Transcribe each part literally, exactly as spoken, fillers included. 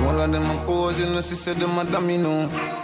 All of them a posing, no sister them a domino.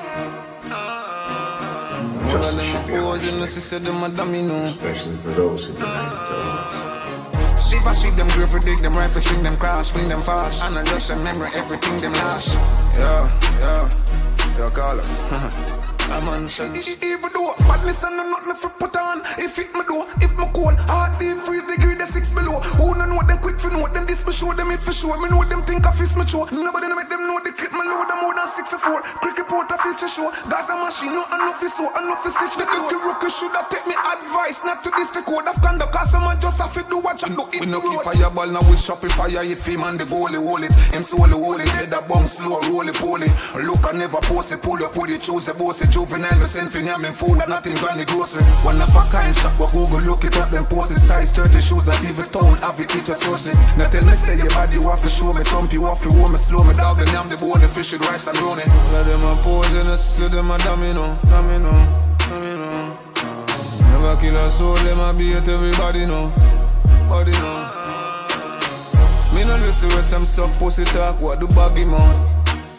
All of them a posing, no sister them a domino. Especially for those who deny the Sleep, I see them grip, predict them right, swing them cross, swing them fast. And I just remember everything them lost. Yeah, yeah, yeah, call us. I'm on sense. Even though badness and nothing for put on. If it me do, if me cold, heart deep freeze degree the six below. Who no know them quick for know them this for sure, them it for sure. Me know them think of fist me show. Nobody make them know the clip me load them more than six to four. Cricket report of fist to show. Gaza machine, no enough is so, enough is stitch. The the rookie should have take me advice, not to this the code of conduct. Cause someone just have to do what you do. We no keep fireball now we Shopify it fame and the goalie hold it. Him solely hold it, head a bomb slow, roll it, pull it. Look I never post it, pull up, put it, choose a boss it. Juvenile, no send for name food, nothing granny grocery. One of a kind shop, but Google look it up, then post it. Size thirty shoes, that even town, have it, teach a source it. Now tell me, say your body, you have to show me, thump you off, you want me, slow me, dog, and I'm the bone, the fish, rice, and running. Let them a pose, and I see them a domino, domino, domino. Never kill a soul, them a beat everybody, no, body, no. Me no listen with some soft pussy talk, what do baggy man?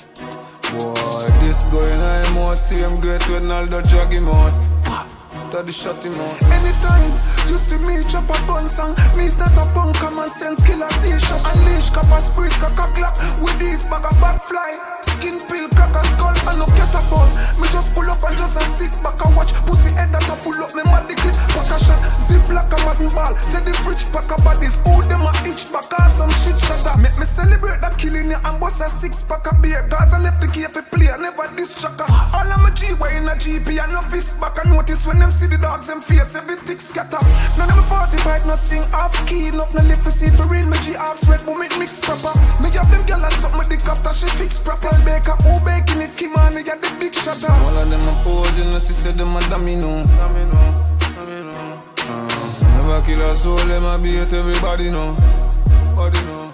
Boy, this going on more same great when all the drag him out. To the shot him out. Anytime you see me chop a bun song, me's not a punk, common sense killer, see shot. Unleash, copper, sprit, cock a clock. With this bag of bad fly, skin pill, crack a skull, and no cat a ball. Me just pull up and just a sit back and watch. Pussy head that a full up, me mad the clip, pack a shot. Zip like a madden ball, say the fridge pack a bodies. All them a itch back or some shit shatter. Make me celebrate that killing ya and bust a six pack of beer. Gaza left the key for play, never this chaka. All of my G-way in a G P and no fist back. I notice when them see the dogs, them face every tick scatter. None of them forty-five, no sing off key. Enough no live for see for real, my G half sweat, but make mix proper. Me have them gyal and something with the copter, she fix proper. Baker, who baking it, Kimani, get the big shutter. All of them a posing, no sister, them a domino. Domino, domino. Uh, never kill a soul, them a beat everybody, no. Body, no.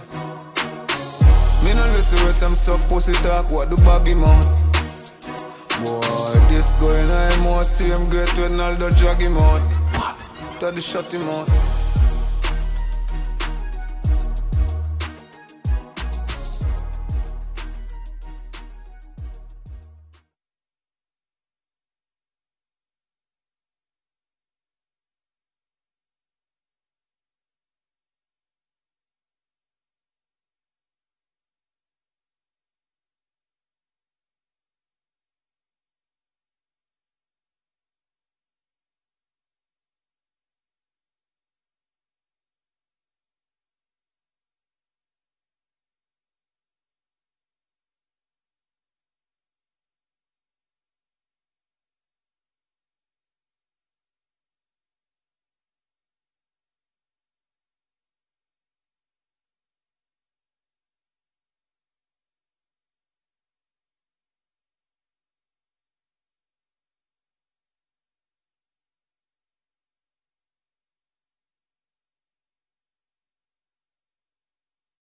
Me no listen with some soft pussy talk, what do baggy man? Boy, this going on more same great when all the drag him out. To the shut him out.